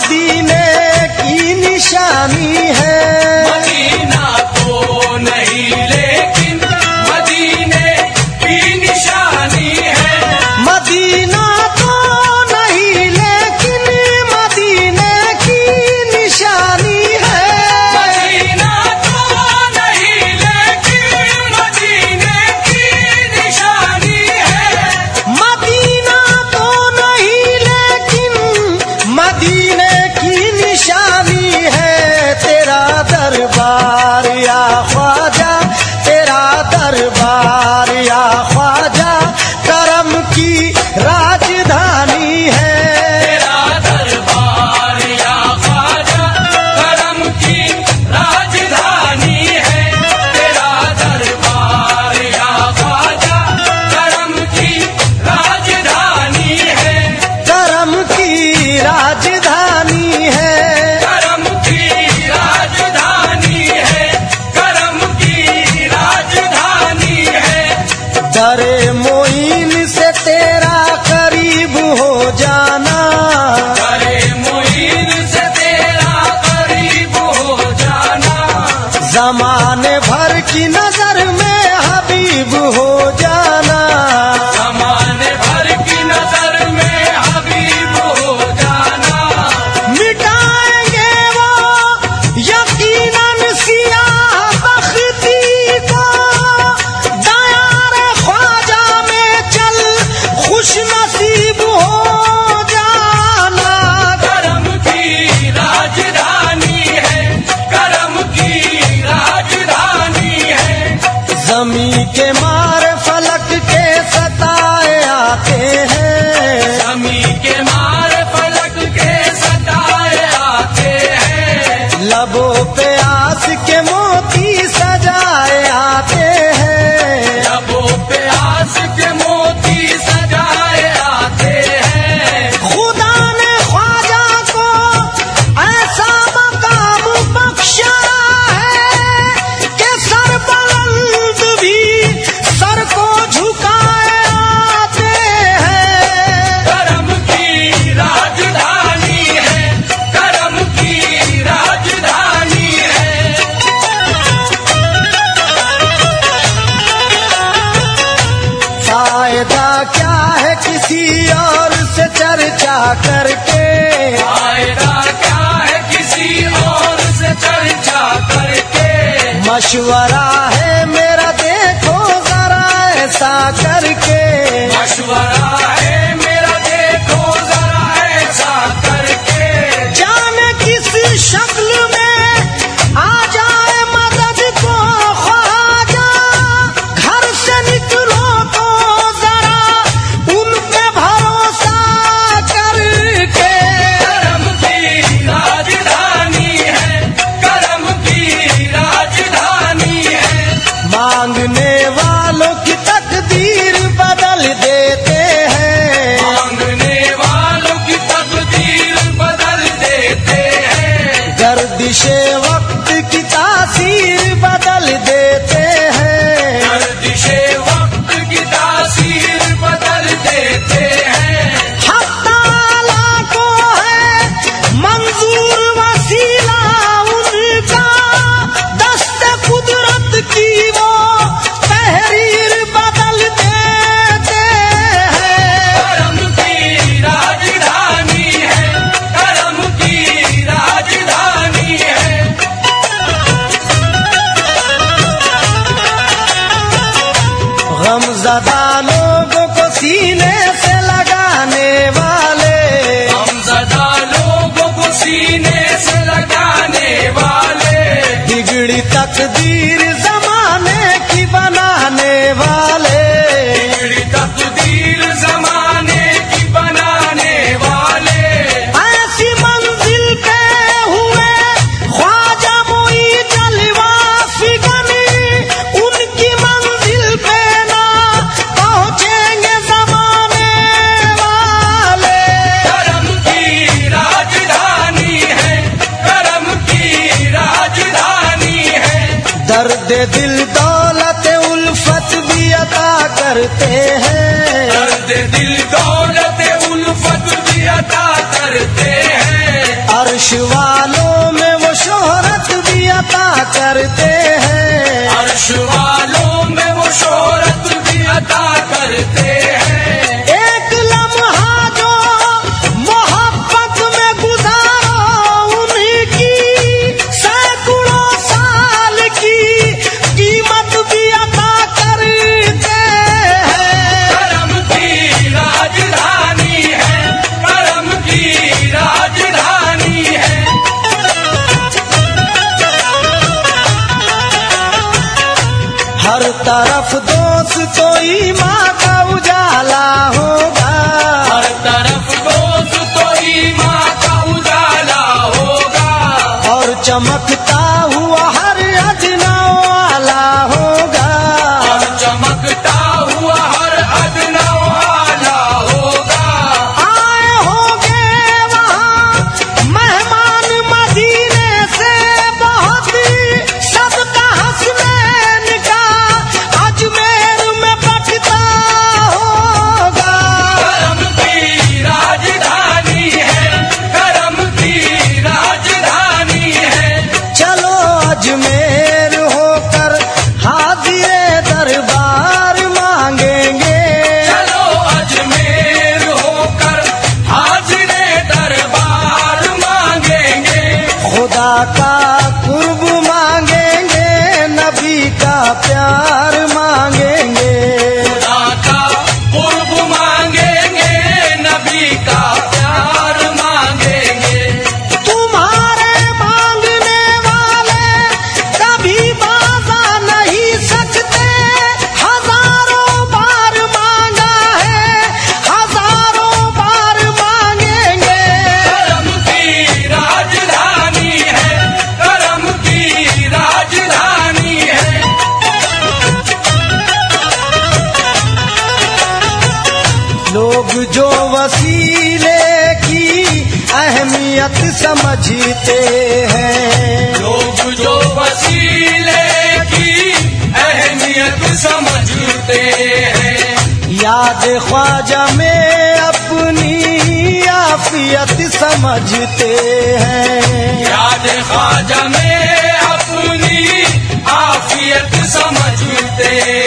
मदीने की निशानी है। मदीना तो नहीं लेकिन मदीने की निशानी है। मदीना तो नहीं लेकिन मदीने की निशानी है। मदीना तो नहीं लेकिन मदीने की निशानी है। मदीना तो नहीं लेकिन मदीने की निशानी है। तेरा दरबार या ख्वाजा, तेरा दरबार या ख्वाजा करम की राजधानी है। तेरा दरबार या ख्वाजा करम की राजधानी है। तेरा दरबार या ख्वाजा करम की राजधानी है। करम की राजधानी है। करम की राजधानी है। करम की राजधानी है। दरे मोइन से तेरा करीब हो जाना, अरे मोइन से तेरा करीब हो जाना। ज़माने भर की नजर में हबीब हो जाना। ज़माने भर की नजर में हबीब हो जाना। मिटाएंगे वो यकीनन सियाह बख्ती को, दयारे ख्वाजा में चल खुश नसीब हो जाना। करम की राजधानी है। करम की राजधानी है। ज़मी के मारे फलक के सताए आते हैं। ज़मी के मार फलक के सताए आते हैं। लबों पे आस के मोती सजाए आते हैं। लबों पे आस के मोती सजाए आते हैं। खुदा ने ख्वाजा को ऐसा मकाम बख्शा है कि सर बुलंद भी सर को झुकाए आते हैं। करम की राजधानी है। करम की राजधानी है। फायदा क्या है किसी और से चर्चा करके, फायदा क्या है किसी और से चर्चा करके। मशवरा है मेरा देखो जरा ऐसा करके। मशवरा है मेरा देखो जरा ऐसा करके। जाने किस शक्ल में आ जाए मदद को ख्वाजा, घर से निकलो तो जरा उन पे भरोसा करके। करम की राजधानी है। करम की राजधानी है। मांगने वालों की तकदीर बदल देते हैं। मांगने वालों की तकदीर बदल देते हैं। गर्दिशे वक्त की तासीर बदल देते हैं। गर्दिशे वक्त की तासीर बदल देते हैं। हक ताला को है मंजूर वसीला उनका, दस्ते कुदरत की वो तहरीर बदल देते हैं। करम की राजधानी है। करम की राजधानी है। गमज़दा लोगों को सीने से लगाने वाले, हमज़दा लोगों को सीने से लगाने वाले। बिगड़ी तकदीर जमाने की बनाने वाले। बिगड़ी तकदीर जमाने की बनाने वाले। ऐसी मंजिल पे हुए ख्वाजा मोई जलवा फिगनी, उनकी मंजिल पे ना पहुंचेंगे जमाने वाले। करम की राजधानी है। करम की राजधानी है। दर्द दिल दौलत उल्फत भी अता करते हैं। दर्द दिल दौलत उल्फत भी अता करते हैं। अर्श वालों में वो शोहरत भी अता करते हैं। अर्श वालों में वो शोहरत भी अता करते हैं। एक लम्हा जो मोहब्बत में गुजारो उन्हीं की सैकड़ों साल की कीमत भी अता करते हैं। करम की राजधानी है, करम की राजधानी है। हर तरफ दोस्तों माँ का उजाला होगा। हर तरफ दोस्तों माँ का उजाला होगा। और चमकता हुआ हर अजना वाला होगा। और चमकता हुआ हर अदना वाला होगा। आए होंगे वहाँ मेहमान मदीने से बहुत, सबका हसनैन का अजमेर में बटता होगा। करम की राजधानी है, करम की राजधानी है। चलो अजमेर होकर हाजिरे दरबार मांगेंगे। चलो अजमेर होकर हाजिरे दरबार मांगेंगे। खुदा का कुर्ब मांगेंगे, नबी का प्यार मांगेंगे। खुदा का कुर्ब मांगेंगे, नबी का प्यार मांगेंगे। तुम्हारे मांगने वाले कभी बाजा नहीं सकते। हजारों बार मांगा है, हजारों बार मांगेंगे। करम की राजधानी है, करम की राजधानी है। लोग जो वसीले की अहमियत समझते हैं, लोग जो वसीले की अहमियत समझते हैं। याद ख्वाजा में अपनी आफियत समझते हैं। याद ख्वाजा में अपनी आफियत समझते